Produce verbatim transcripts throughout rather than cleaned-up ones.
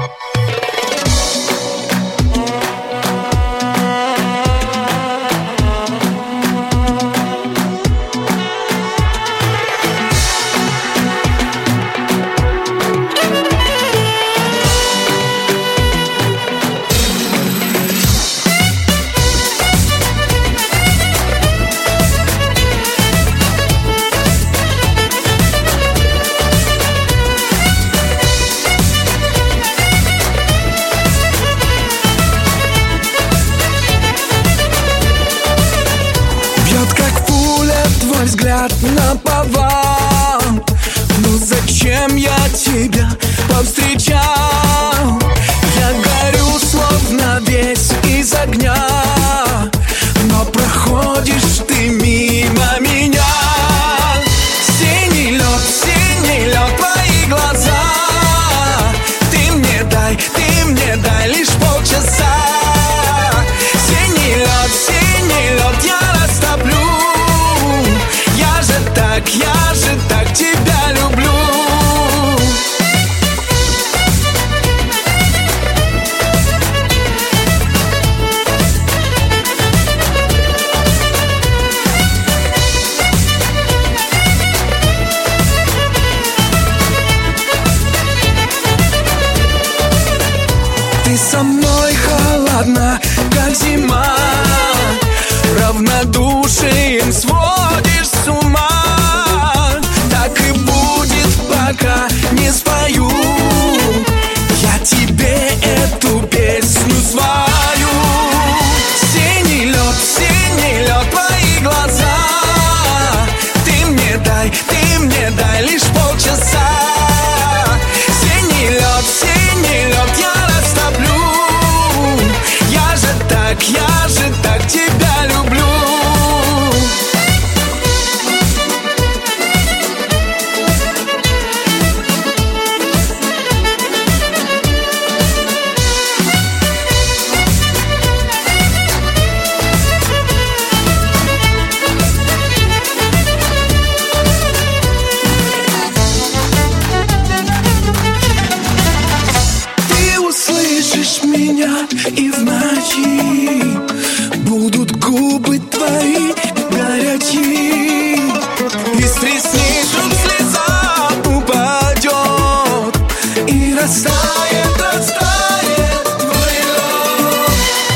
Взгляд наповал. Ну зачем я тебя повстречал? Я горю словно весь из огня, но проходишь ты мимо меня. Синий лед, синий лед, твои глаза. Ты мне дай, ты мне дай лишь полчаса. Синий лед, синий лед, я растоплю. Так, я же так тебя люблю. Ты со мной холодна, как зима, равнодушием сводишь с ума. Так и будет, пока не спою я тебе эту песню свою. Синий лед, синий лед, твои глаза. Ты мне дай, ты мне дай лишь полчаса. Синий лед, синий лед, я растоплю. Я же так, я же так тебя люблю. И в ночи будут губы твои горячие, из ресниц вдруг слеза упадет и растает, растает твой лед.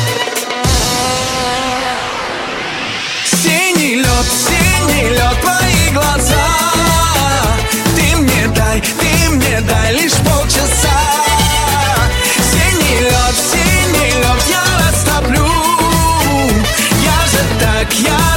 Синий лед, синий лед, твои глаза. Ты мне дай, ты мне дай лишь полчаса. Синий лед, синий лед, я растоплю. Я же так, я